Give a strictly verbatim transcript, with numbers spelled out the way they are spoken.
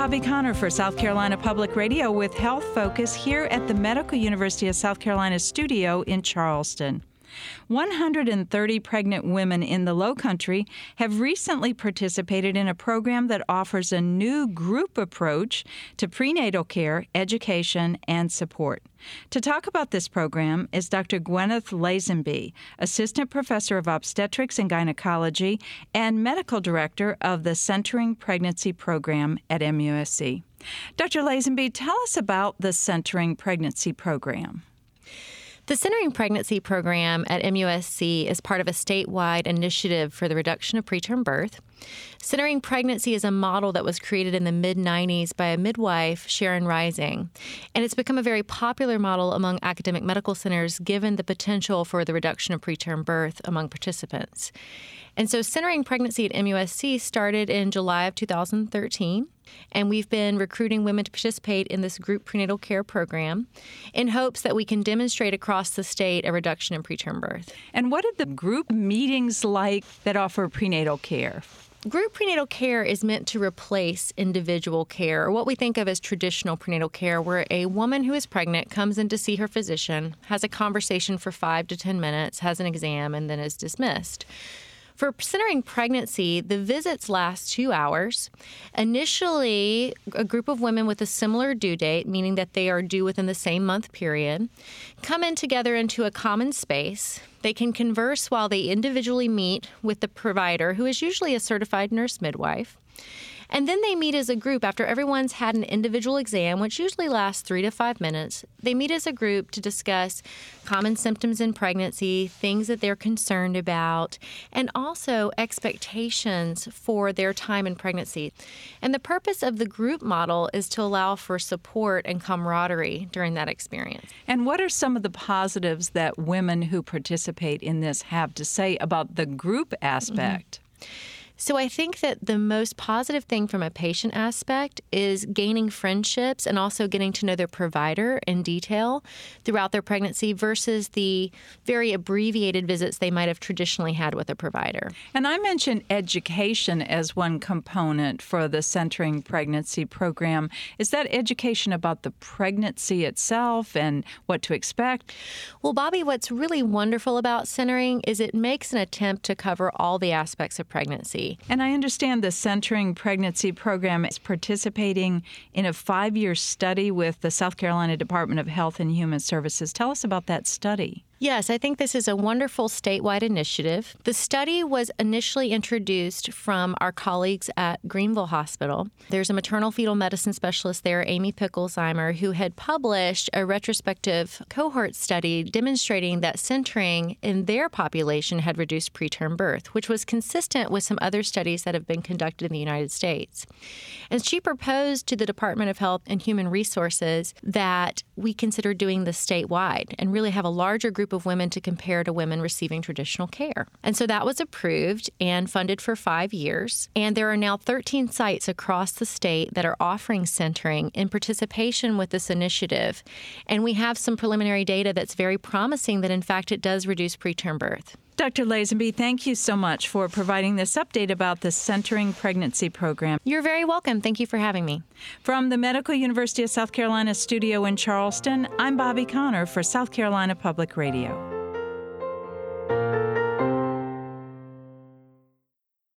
Bobby Connor for South Carolina Public Radio with Health Focus here at the Medical University of South Carolina studio in Charleston. one hundred thirty pregnant women in the Lowcountry have recently participated in a program that offers a new group approach to prenatal care, education, and support. To talk about this program is Doctor Gwyneth Lazenby, Assistant Professor of Obstetrics and Gynecology and Medical Director of the Centering Pregnancy Program at M U S C. Doctor Lazenby, tell us about the Centering Pregnancy Program. The Centering Pregnancy Program at M U S C is part of a statewide initiative for the reduction of preterm birth. Centering Pregnancy is a model that was created in the mid nineties by a midwife, Sharon Rising, and it's become a very popular model among academic medical centers given the potential for the reduction of preterm birth among participants. And so Centering Pregnancy at M U S C started in July of two thousand thirteen, and we've been recruiting women to participate in this group prenatal care program in hopes that we can demonstrate across the state a reduction in preterm birth. And what are the group meetings like that offer prenatal care? Group prenatal care is meant to replace individual care, or what we think of as traditional prenatal care, where a woman who is pregnant comes in to see her physician, has a conversation for five to ten minutes, has an exam, and then is dismissed. For Centering Pregnancy, the visits last two hours. Initially, a group of women with a similar due date, meaning that they are due within the same month period, come in together into a common space. They can converse while they individually meet with the provider, who is usually a certified nurse midwife. And then they meet as a group after everyone's had an individual exam, which usually lasts three to five minutes. They meet as a group to discuss common symptoms in pregnancy, things that they're concerned about, and also expectations for their time in pregnancy. And the purpose of the group model is to allow for support and camaraderie during that experience. And what are some of the positives that women who participate in this have to say about the group aspect? Mm-hmm. So I think that the most positive thing from a patient aspect is gaining friendships and also getting to know their provider in detail throughout their pregnancy versus the very abbreviated visits they might have traditionally had with a provider. And I mentioned education as one component for the Centering Pregnancy Program. Is that education about the pregnancy itself and what to expect? Well, Bobby, what's really wonderful about Centering is it makes an attempt to cover all the aspects of pregnancy. And I understand the Centering Pregnancy Program is participating in a five-year study with the South Carolina Department of Health and Human Services. Tell us about that study. Yes, I think this is a wonderful statewide initiative. The study was initially introduced from our colleagues at Greenville Hospital. There's a maternal fetal medicine specialist there, Amy Pickelsheimer, who had published a retrospective cohort study demonstrating that centering in their population had reduced preterm birth, which was consistent with some other studies that have been conducted in the United States. And she proposed to the Department of Health and Human Resources that we consider doing this statewide and really have a larger group of women to compare to women receiving traditional care. And so that was approved and funded for five years. And there are now thirteen sites across the state that are offering centering in participation with this initiative. And we have some preliminary data that's very promising that, in fact, it does reduce preterm birth. Doctor Lazenby, thank you so much for providing this update about the Centering Pregnancy Program. You're very welcome. Thank you for having me. From the Medical University of South Carolina studio in Charleston, I'm Bobby Connor for South Carolina Public Radio.